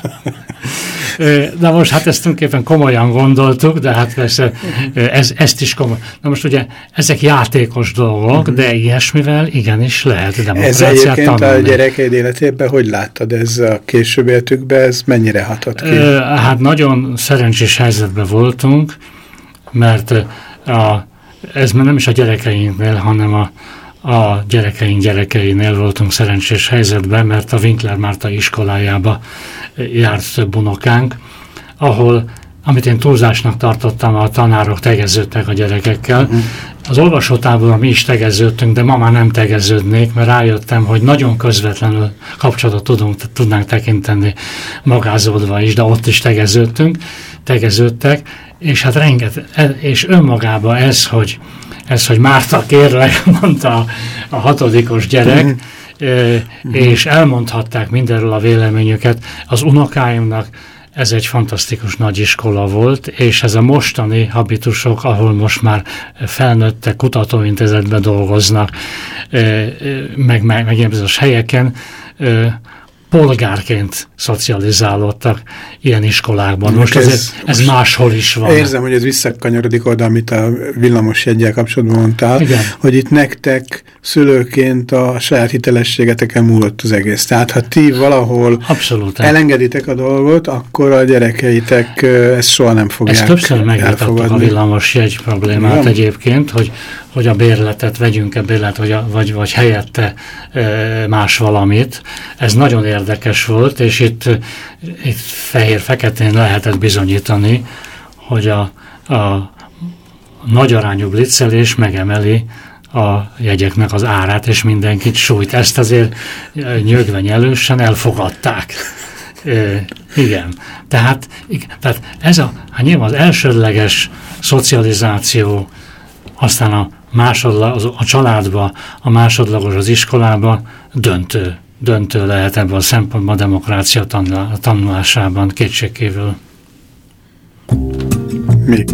De most hát ezt tulajdonképpen komolyan gondoltuk, de hát persze ezt is komoly. Na most ugye ezek játékos dolgok, de ilyesmivel igenis lehet demokráciát tanulni. Ez egyébként a gyerekeid életében hogy láttad? Ez a később életükben, ez mennyire hatott ki? Hát nagyon szerencsés helyzetben voltunk, mert ez már nem is a gyerekeinknél, hanem a gyerekeinél voltunk szerencsés helyzetben, mert a Winkler Márta iskolájába járt több unokánk, ahol, amit én túlzásnak tartottam, a tanárok tegeződtek a gyerekekkel. Az olvasótáborban mi is tegeződtünk, de ma már nem tegeződnék, mert rájöttem, hogy nagyon közvetlenül kapcsolatot tudnánk tekinteni magázódva is, de ott is tegeződtek, és hát és önmagában ez, hogy Márta, kérlek, mondta a 6. gyerek, és elmondhatták mindenről a véleményüket. Az unokáimnak ez egy fantasztikus nagy iskola volt, és ez a mostani habitusok, ahol most már felnőttek, kutatóintézetben dolgoznak, meg ilyen bizonyos helyeken, polgárként szocializálódtak ilyen iskolákban. Most ez máshol is van. Érzem, hogy ez visszakanyarodik oda, amit a villamosjeggyel kapcsolatban mondtál, igen. Hogy itt nektek szülőként a saját hitelességeteken múlott az egész. Tehát ha ti valahol abszolút elengeditek a dolgot, akkor a gyerekeitek ezt soha nem fogják elfogadni. Ezt többször megvitattuk a villamosjegy problémát, igen. Egyébként, hogy a bérletet vegyünk-e vagy helyette más valamit. Ez nagyon érdekes volt, és itt fehér-feketén lehetett bizonyítani, hogy a nagy arányú blitzelés megemeli a jegyeknek az árát, és mindenkit sújt. Ezt azért nyögvenyelősen elfogadták. Igen. Tehát ez nyilván az elsődleges szocializáció, aztán a családba, a másodlagos az iskolába döntő lehet ebben a szempontban a demokrácia tanulásában kétségkívül. Mi?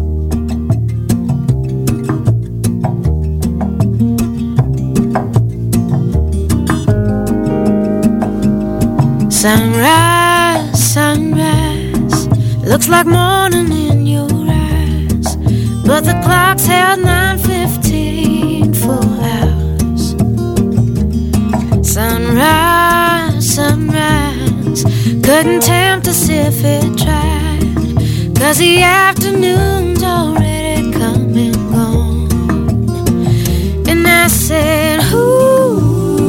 Sunrise, sunrise, looks like morning in your eyes, but the clock's held 9:15 for hours. Sunrise, sunrise, couldn't tempt us if it tried, 'cause the afternoon's already come and gone. And I said, ooh,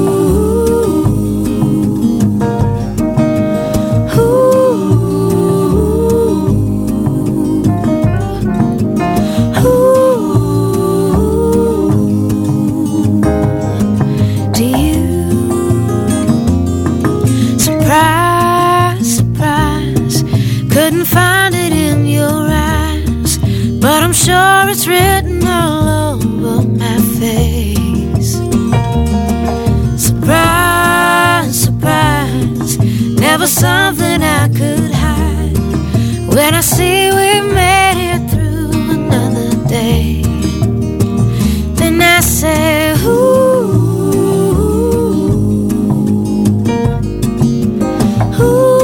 I'm sure it's written all over my face. Surprise, surprise, never something I could hide. When I see we made it through another day, then I say, ooh, ooh.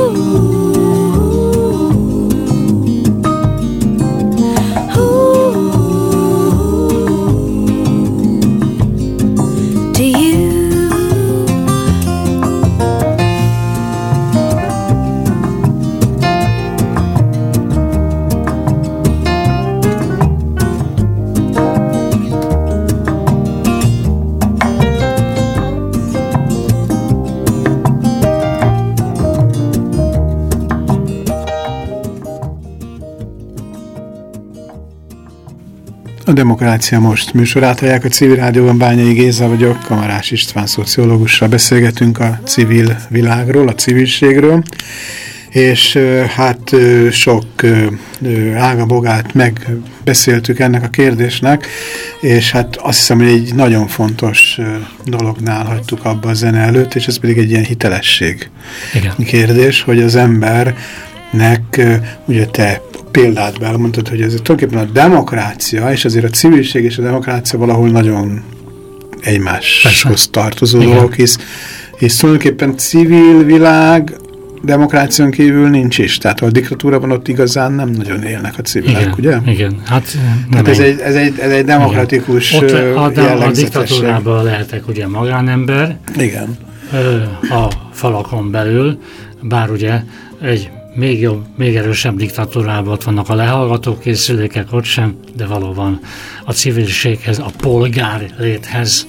A Demokrácia Most műsorát hallják, a Civil Rádióban. Bányai Géza vagyok, Kamarás István szociológussal beszélgetünk a civil világról, a civilségről, és hát sok ágabogát megbeszéltük ennek a kérdésnek, és hát azt hiszem, hogy egy nagyon fontos dolognál hagytuk abba a zene előtt, és ez pedig egy ilyen hitelesség kérdés, hogy az embernek, ugye te példát elmondtad, hogy ez tulajdonképpen a demokrácia, és azért a civilség és a demokrácia valahol nagyon egymáshoz tartozó dolog, hisz tulajdonképpen civil világ demokráción kívül nincs is. Tehát a diktatúrában ott igazán nem nagyon élnek a civilek, ugye? Igen. Hát ez egy demokratikus jellegzetesség. A diktatúrában lehetek ugye magánember. Igen. A falakon belül, bár ugye egy még jobb, még erősebb diktatúrában ott vannak a lehallgatókészülékek, ott sem, de valóban a civilséghez, a polgár léthez,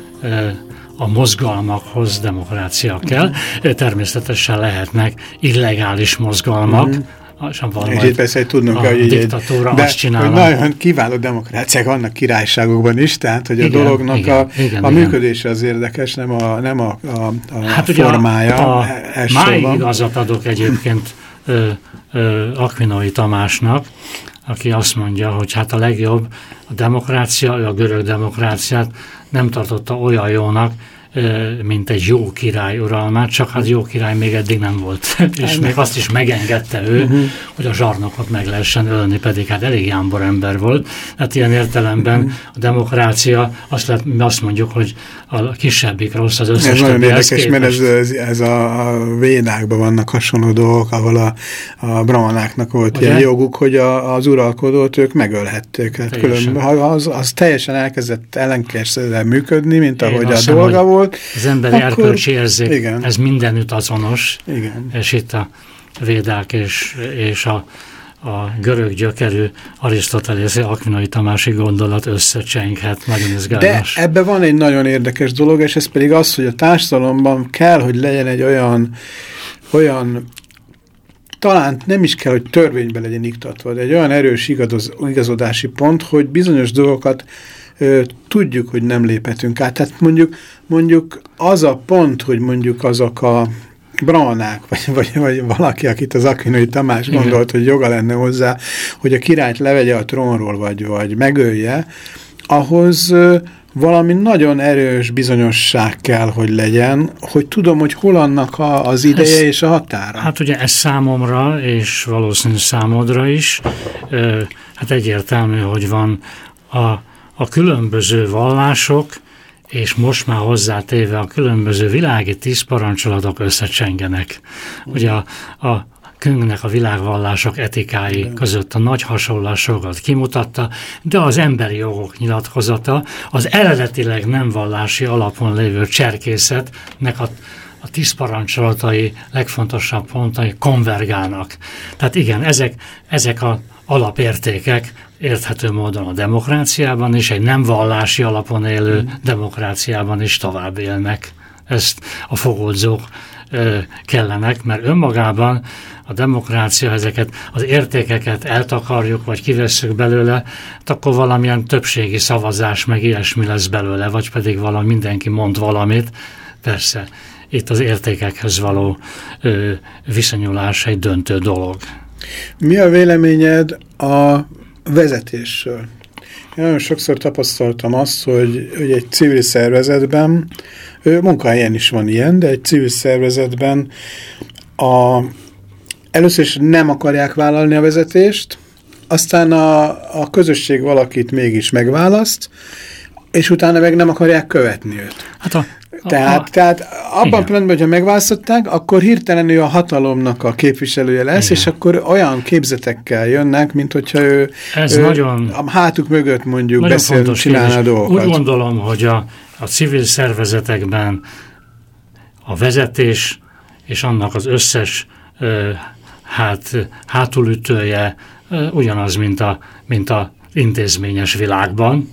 a mozgalmakhoz demokrácia kell. Természetesen lehetnek illegális mozgalmak, és itt persze, hogy tudnunk, hogy diktatúra azt csinálja. Nagyon kiváló demokráciák vannak királyságokban is, tehát hogy a dolognak a működése az érdekes, nem a hát formája. Máig igazat adok egyébként Aquinoi Tamásnak, aki azt mondja, hogy hát a legjobb a demokrácia, ő a görög demokráciát nem tartotta olyan jónak, mint egy jó király uralmát, csak hát jó király még eddig nem volt. És még azt is megengedte ő, hogy a zsarnokot meg lehessen ölni, pedig hát elég jámbor ember volt. Hát ilyen értelemben a demokrácia, azt mondjuk, hogy a kisebbik rossz az összes. Ez nagyon érdekes, mert ez a védákban vannak hasonló dolgok, ahol a brahmanáknak volt ilyen joguk, hogy az uralkodót ők megölhették. Hát az teljesen elkezdett ellenkezően működni, mint ahogy a dolga volt. Az emberi erkölcsi érzék, igen. Ez mindenütt azonos, igen. És itt a védák és a görög gyökerű Arisztotelészi Aquinoi Tamási gondolat összecsenghet, nagyon izgalmas. De ebben van egy nagyon érdekes dolog, és ez pedig az, hogy a társadalomban kell, hogy legyen egy olyan talán nem is kell, hogy törvényben legyen iktatva, de egy olyan erős igazodási pont, hogy bizonyos dolgokat tudjuk, hogy nem léphetünk át. Tehát mondjuk az a pont, hogy mondjuk azok a Braunák, vagy valaki, akit az Aquinoi Tamás gondolt, hogy joga lenne hozzá, hogy a királyt levegye a trónról, vagy megölje, ahhoz valami nagyon erős bizonyosság kell, hogy legyen, hogy tudom, hogy hol annak az ideje és a határa. Hát ugye ez számomra, és valószínű számodra is, hát egyértelmű, hogy van a különböző vallások, és most már hozzátéve a különböző világi 10 parancsolatok összecsengenek. Ugye a Küngnek a világvallások etikái között a nagy hasonlásokat kimutatta, de az emberi jogok nyilatkozata az eredetileg nem vallási alapon lévő cserkészetnek a 10 parancsolatai legfontosabb pontai konvergálnak. Tehát igen, ezek az alapértékek érthető módon a demokráciában és egy nem vallási alapon élő demokráciában is tovább élnek. Ezt a fogódzók kellenek, mert önmagában a demokrácia, ezeket az értékeket eltakarjuk, vagy kivesszük belőle, akkor valamilyen többségi szavazás, meg ilyesmi lesz belőle, vagy pedig mindenki mond valamit. Persze, itt az értékekhez való viszonyulás egy döntő dolog. Mi a véleményed a vezetésről? Én nagyon sokszor tapasztaltam azt, hogy egy civil szervezetben, munkahelyen is van ilyen, de egy civil szervezetben először is nem akarják vállalni a vezetést, aztán a közösség valakit mégis megválaszt, és utána meg nem akarják követni őt. Tehát abban a pillanatban, hogyha megválasztották, akkor hirtelen ő a hatalomnak a képviselője lesz, igen. És akkor olyan képzetekkel jönnek, mint hogyha ő a hátuk mögött mondjuk beszél, csinálna a dolgokat. Úgy gondolom, hogy a civil szervezetekben a vezetés és annak az összes hátulütője ugyanaz, mint a intézményes világban.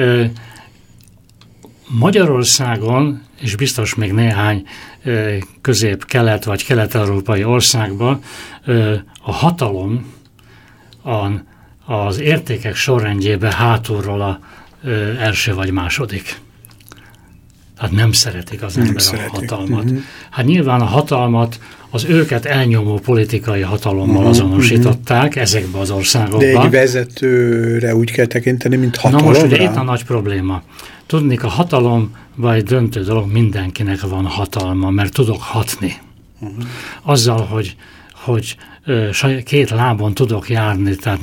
Magyarországon, és biztos még néhány közép-kelet vagy kelet-európai országban a hatalom az értékek sorrendjében hátulról a első vagy második. Tehát nem szeretik az ember a hatalmat. Hát nyilván a hatalmat az őket elnyomó politikai hatalommal azonosították ezekben az országokban. De egy vezetőre úgy kell tekinteni, mint hatalomra? Na most ugye itt a nagy probléma. Tudnék, a hatalom vagy döntő dolog, mindenkinek van hatalma, mert tudok hatni. Azzal, hogy két lábon tudok járni, tehát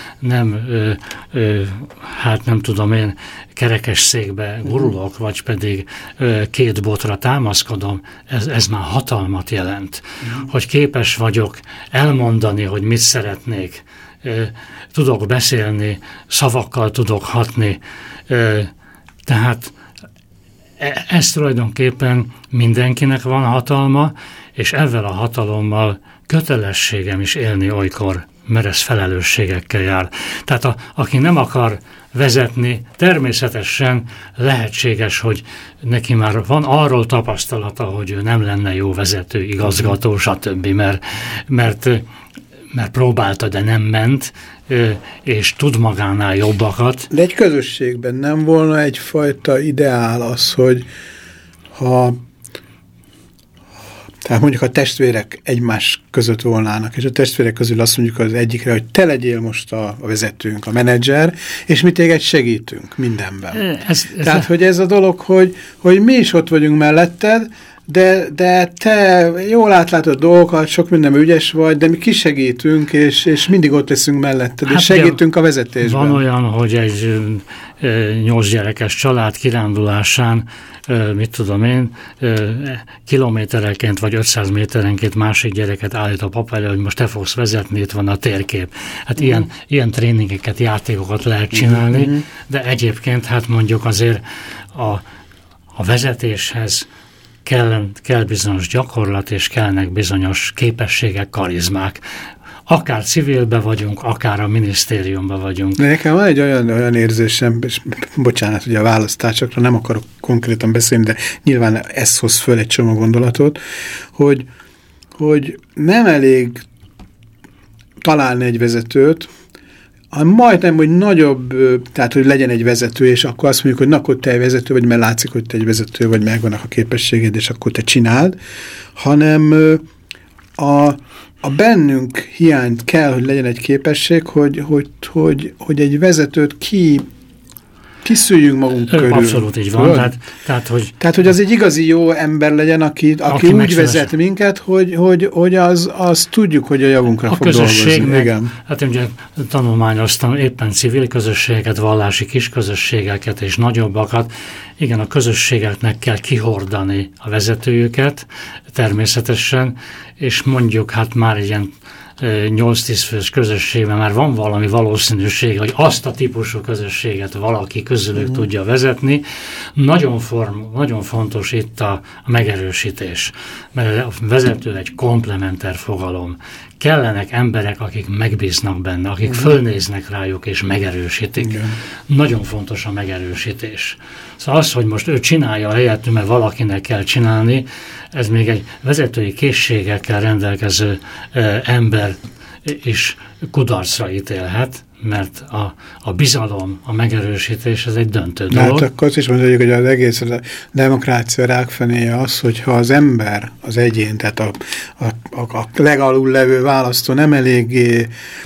nem tudom én, kerekes székbe gurulok, vagy pedig két botra támaszkodom, ez már hatalmat jelent. Hogy képes vagyok elmondani, hogy mit szeretnék, tudok beszélni, szavakkal tudok hatni, tehát ez tulajdonképpen mindenkinek van hatalma, és ezzel a hatalommal kötelességem is élni olykor, mert ez felelősségekkel jár. Tehát aki nem akar vezetni, természetesen lehetséges, hogy neki már van arról tapasztalata, hogy ő nem lenne jó vezető, igazgató, stb. Mert próbálta, de nem ment, és tud magánál jobbakat. De egy közösségben nem volna egyfajta ideál az, hogy tehát mondjuk a testvérek egymás között volnának, és a testvérek közül azt mondjuk az egyikre, hogy te legyél most a vezetőnk, a menedzser, és mi téged segítünk mindenben. Tehát, hogy ez a dolog, hogy mi is ott vagyunk melletted, de te jól átlátod dolgokat, sok mindenben ügyes vagy, de mi kisegítünk, és mindig ott leszünk melletted, és segítünk a vezetésben. Van olyan, hogy egy 8 gyerekes család kirándulásán, mit tudom én, kilométerenként vagy 500 méterenként másik gyereket állít a papa elő, hogy most te fogsz vezetni, itt van a térkép. Hát ilyen tréningeket, játékokat lehet csinálni, de egyébként hát mondjuk azért a vezetéshez kell bizonyos gyakorlat, és kellnek bizonyos képességek, karizmák. Akár civilben vagyunk, akár a minisztériumban vagyunk. De nekem van egy olyan érzésem, és bocsánat, ugye a választásokra nem akarok konkrétan beszélni, de nyilván ez hoz föl egy csomó gondolatot, hogy nem elég találni egy vezetőt, majdnem, hogy nagyobb, tehát, hogy legyen egy vezető, és akkor azt mondjuk, hogy na, akkor te egy vezető vagy, mert látszik, hogy te egy vezető vagy, megvannak a képességed, és akkor te csináld, hanem a bennünk hiányt kell, hogy legyen egy képesség, hogy egy vezetőt kiszüljünk magunk körül. Abszolút így van. Tehát, hogy az egy igazi jó ember legyen, aki úgy vezet minket, hogy az tudjuk, hogy a javunkra fog dolgozni. Igen. Hát én ugye tanulmányoztam éppen civil közösségeket, vallási kis közösségeket és nagyobbakat. Igen, a közösségeknek kell kihordani a vezetőjüket természetesen, és mondjuk hát már ilyen 8-10 fős közösségben már van valami valószínűség, hogy azt a típusú közösséget valaki közülük tudja vezetni. Nagyon fontos itt a megerősítés, mert a vezető egy komplementer fogalom. Kellenek emberek, akik megbíznak benne, akik fölnéznek rájuk és megerősítik. Igen. Nagyon fontos a megerősítés. Szóval az, hogy most ő csinálja helyettünk, mert valakinek kell csinálni, ez még egy vezetői készségekkel rendelkező ember is kudarcra ítélhet, mert a bizalom, a megerősítés, ez egy döntő dolog. Hát akkor azt is mondjuk, hogy az egész a demokrácia rákfenéje az, hogyha az ember, az egyén, tehát a legalul levő választó nem eléggé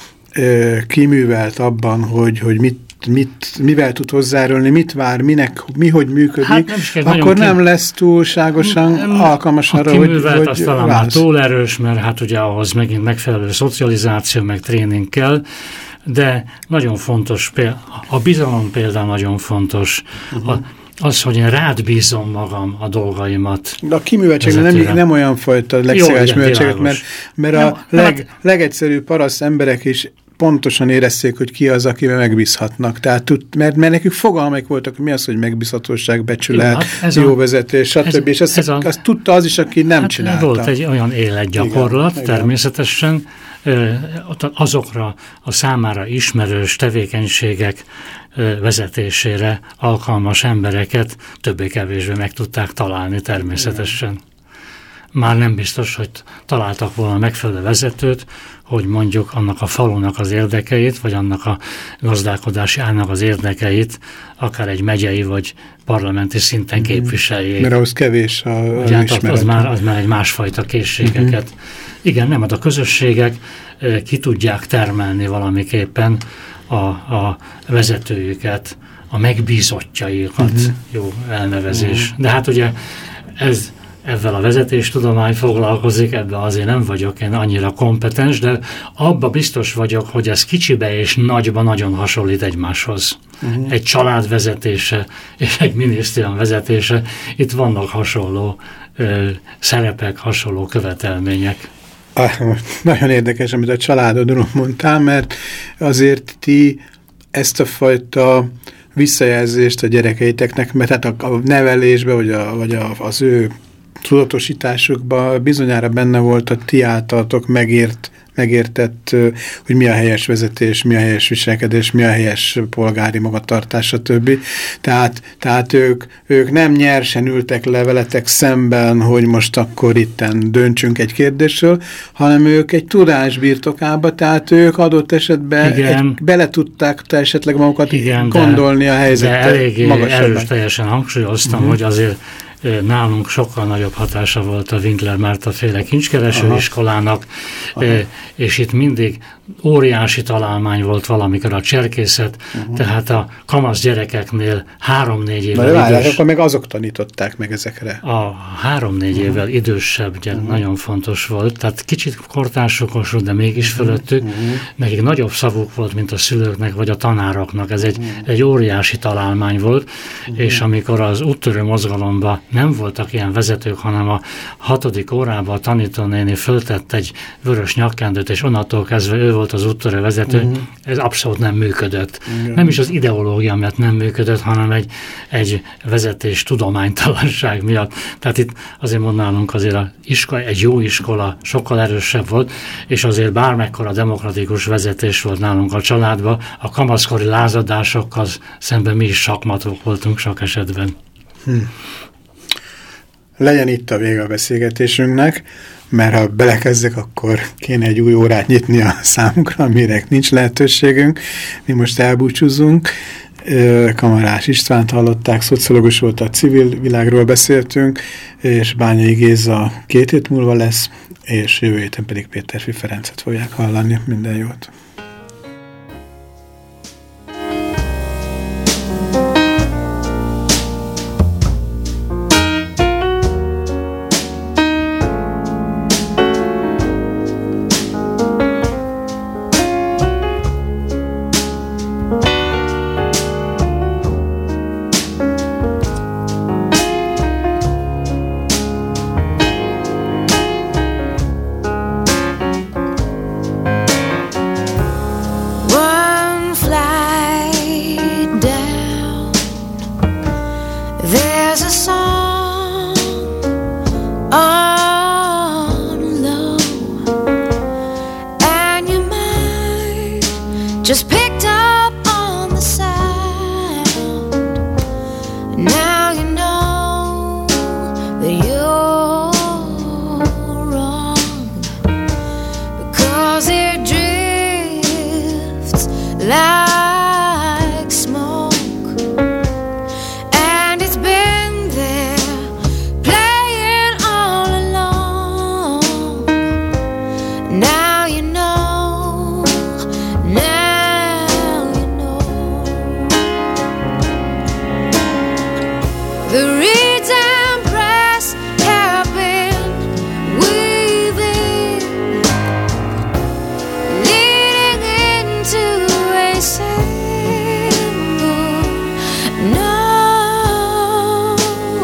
kiművelt abban, hogy mivel tud hozzárulni, mit vár, mi hogy működik, hát akkor nem lesz túlságosan alkalmas arra, hogy kiművelt, az talán már túl erős, mert hát ugye ahhoz megint megfelelő szocializáció, meg tréning kell, de nagyon fontos, a bizalom például nagyon fontos, az, hogy én rád bízom magam a dolgaimat. De a kiműveltség nem olyan fajta legszeges műveltséget, mert a legegyszerűbb paraszt emberek is pontosan érezték, hogy ki az, akivel megbízhatnak. Tehát, mert nekik fogalmaik voltak, hogy mi az, hogy megbízhatóság, becsület, jó vezetés, stb. És azt tudta az is, aki nem csinálta. Volt egy olyan életgyakorlat, természetesen, azokra a számára ismerős tevékenységek vezetésére alkalmas embereket többé-kevésbé meg tudták találni természetesen. Már nem biztos, hogy találtak volna megfelelő vezetőt, hogy mondjuk annak a falunak az érdekeit, vagy annak a gazdálkodási állnak az érdekeit, akár egy megyei vagy parlamenti szinten képviseljék. Mert ahhoz kevés az ismeret. Az már egy másfajta készségeket. Igen, nem, a közösségek ki tudják termelni valamiképpen a vezetőjüket, a megbízottjaikat, jó elnevezés. De hát ugye ezzel a vezetéstudomány foglalkozik, ebben azért nem vagyok én annyira kompetens, de abba biztos vagyok, hogy ez kicsibe és nagyba nagyon hasonlít egymáshoz. Egy család vezetése és egy minisztérium vezetése, itt vannak hasonló szerepek, hasonló követelmények. Nagyon érdekes, amit a családodról mondtál, mert azért ti ezt a fajta visszajelzést a gyerekeiteknek, mert hát a nevelésben, vagy az ő tudatosításukban bizonyára benne volt a ti általatok megértett, hogy mi a helyes vezetés, mi a helyes viselkedés, mi a helyes polgári magatartás, stb. Tehát ők nem nyersen ültek le veletek szemben, hogy most akkor itten döntsünk egy kérdésről, hanem ők egy tudás birtokába, tehát ők adott esetben bele tudták esetleg magukat gondolni a helyzetet. De eléggé erőteljesen hangsúlyoztam, hogy azért nálunk sokkal nagyobb hatása volt a Winkler Márta féle kincskereső iskolának, és itt mindig óriási találmány volt valamikor a cserkészet, tehát a kamasz gyerekeknél 3-4 évvel idős... akkor meg azok tanították meg ezekre. A 3-4 évvel idősebb, ugye nagyon fontos volt, tehát kicsit kortársokosult, de mégis fölöttük, nekik nagyobb szavuk volt, mint a szülőknek, vagy a tanároknak, ez egy óriási találmány volt, és amikor az úttörő mozgalomban nem voltak ilyen vezetők, hanem a 6. órában a tanítónéni föltett egy vörös nyakkendőt, és onnantól kezdve ő volt az úttörő vezető, ez abszolút nem működött. Nem is az ideológia miatt nem működött, hanem egy vezetés tudománytalanság miatt. Tehát itt azért mondanunk, azért egy jó iskola sokkal erősebb volt, és azért bármekkora demokratikus vezetés volt nálunk a családban, a kamaszkori lázadásokkal szemben mi is sakmatok voltunk sok esetben. legyen itt a vége a beszélgetésünknek, mert ha belekezdek, akkor kéne egy új órát nyitni a számunkra, amire nincs lehetőségünk. Mi most elbúcsúzunk. Kamarás Istvánt hallották, szociológus volt, a civil világról beszéltünk, és Bányai Géza 2 hét múlva lesz, és jövő héten pedig Péterfi Ferencet fogják hallani. Minden jót! Just picked up on the sound. Now you know that you're wrong, because it drifts like smoke, and it's been there playing all along. Now you know, now you know. The reeds and brass have been weaving, leading into a single note.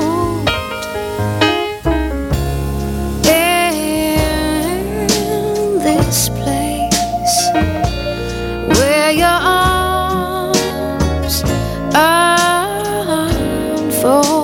In this place where your arms unfold,